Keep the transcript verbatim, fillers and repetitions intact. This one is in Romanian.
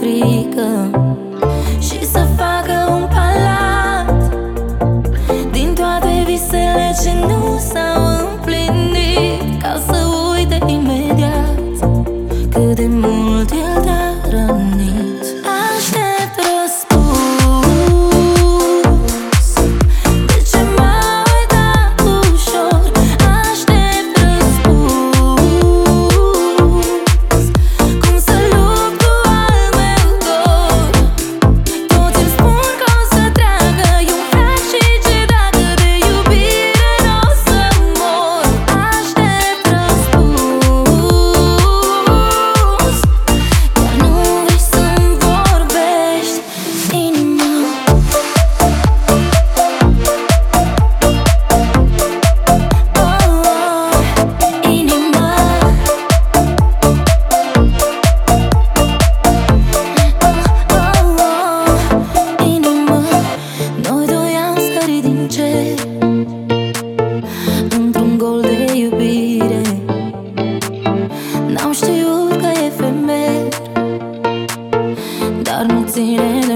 frică și să facă un palat din toate visele ce nu s-au împlinit, ca să uite imediat cât de mult el te-a rănit. Aștept răspuns. De ce m-a uitat ușor? Aștept răspuns. Cum să lupt cu al meu dor? Toți îmi spun că o să treacă, e un veac și ce dacă de iubire n-o să mor. Aștept răspuns. Iar nu vrei să-mi vorbești, inima. Oh, inima. Oh, inima. Noi doi am sărit din cer într-un gol de iubire. N-am știut că e efemer, dar nu ține